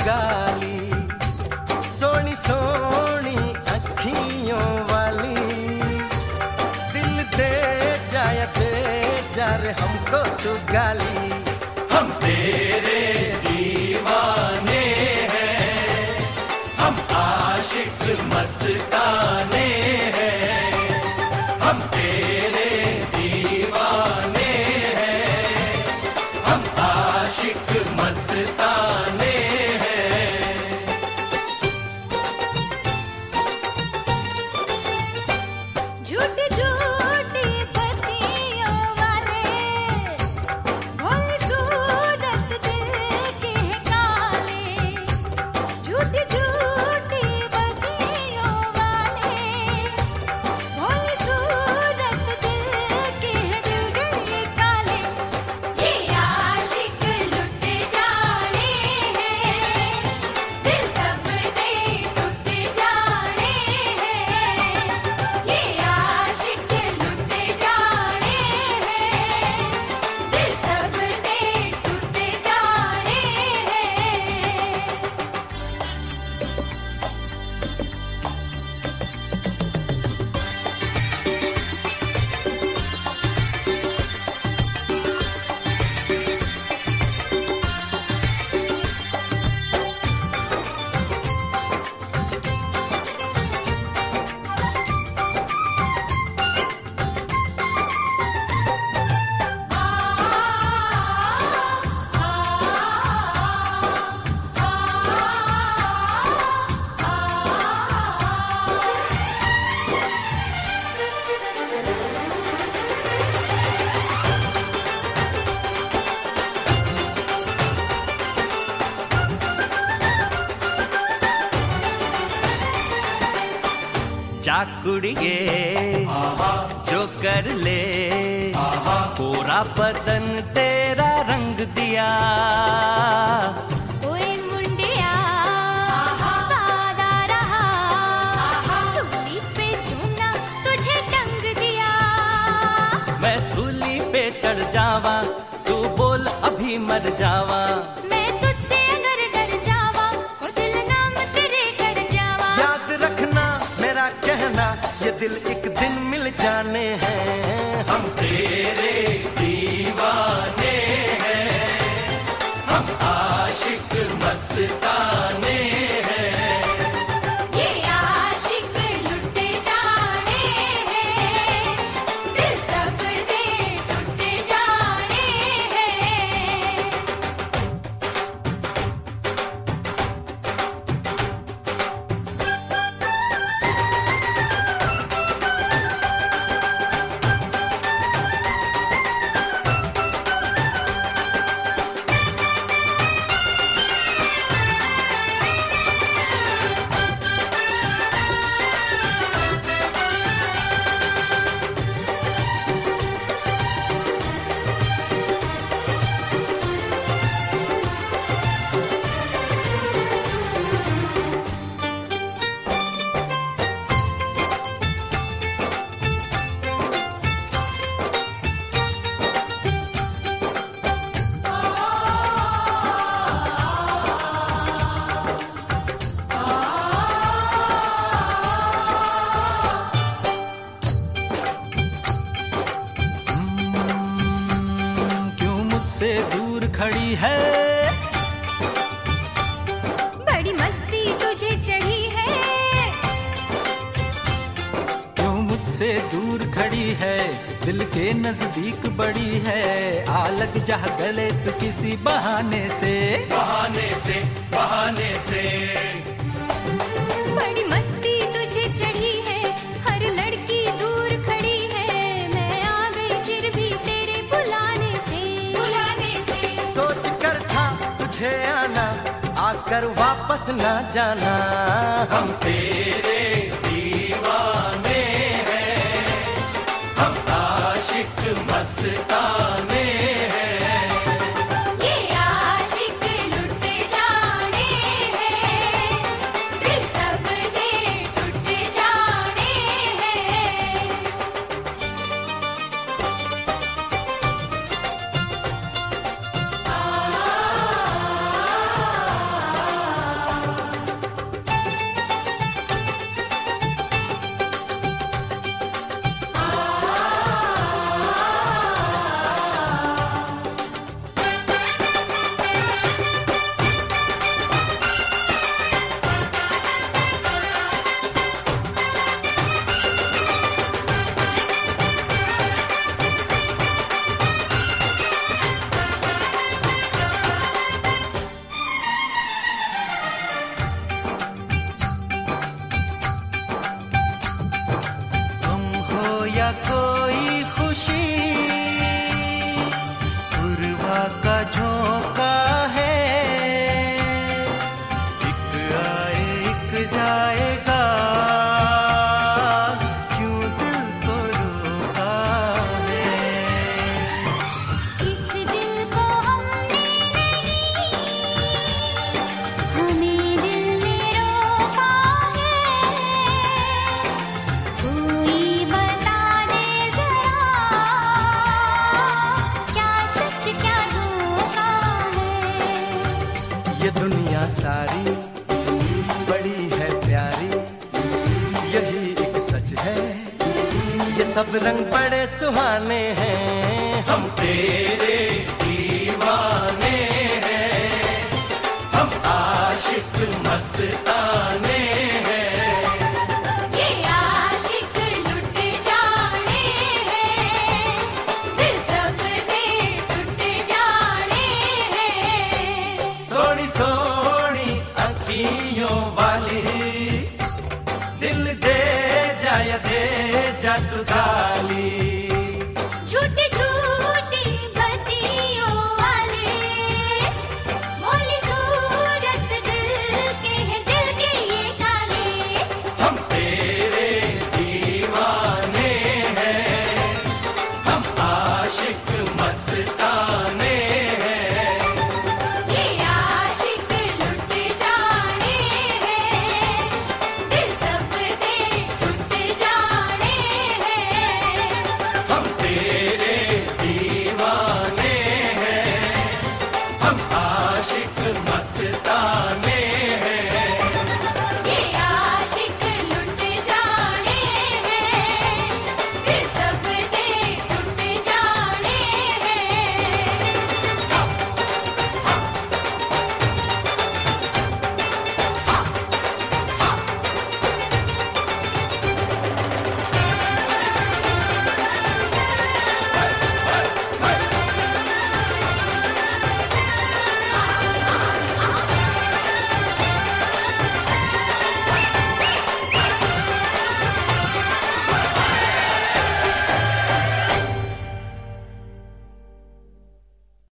गाली, सोनी सोनी अखियों वाली, दिल दे जा रे हमको तू गाली। हम तेरे दीवाने हैं, हम आशिक मस्ताने हैं, हम तेरे दीवाने हैं, हम आशिक मस्ताने हैं। झूठी झूठी बत्तियों वाले, भोली सूरत दिल के हैं काले। झूठी झूठी बत्तियों वाले, भोली सूरत दिल के हैं दिल के काले। ये आशिक लुट जाने हैं, दिल सब दे टूट जाने हैं। ये आशिक लुट जाने हैं, दिल सब दे टूट जाने जा कुड़िए जो कर ले, पूरा बदन तेरा रंग दिया। ओए मुंडिया वादा रहा, सूली पे चूना तुझे टंग दिया। मैं सूली पे चढ़ जावा, तू बोल अभी मर जावा। मैं तुझसे अगर डर जावा, वो दिल नाम तेरे कर जावा। याद रखना मेरा कहना, ये दिल एक दिन मिल जाने हैं। हम तेरे दीवाने हैं, हम आशिक मस्ताने हैं। ये आशिक लुट जाने हैं, दिल सब दे टूट जाने हैं। क्यों मुझसे दूर खड़ी है, बड़ी मस्ती तुझे चढ़ी है। क्यों मुझसे दूर खड़ी है, दिल के नजदीक बड़ी है। आ लग जा गले तू किसी बहाने से, बहाने से, बहाने से। बड़ी मस्ती तुझे चढ़ी है, हर लड़की दूर खड़ी है। मैं आ गई फिर भी तेरे बुलाने से, बुलाने से। सोच कर था तुझे आना, आकर वापस ना जाना। हम तेरे दीवाने हैं, हम आशिक मस्ताने हैं। ये आशिक लुट जाने हैं, दिल सब दे टूट जाने हैं। क्या कोई खुशी पूर्वा का झोंका है, एक आए एक जाएगा, क्यों दिल को रोका है। इस दिल को हमने नहीं, हमें दिल ने रोका है। कोई बता दे जरा, क्या सच क्या धोखा है। ये दुनिया सारी बड़ी है प्यारी, यही एक सच है, ये सब रंग बड़े सुहाने हैं। हम तेरे दीवाने हैं, हम आशिक मस्ताने हैं। ये आशिक लुट जाने हैं, दिल सबके टूट जाने हैं। सोनी सोनी अखियों वाली, दिल दे जा या दे जा तू गाली।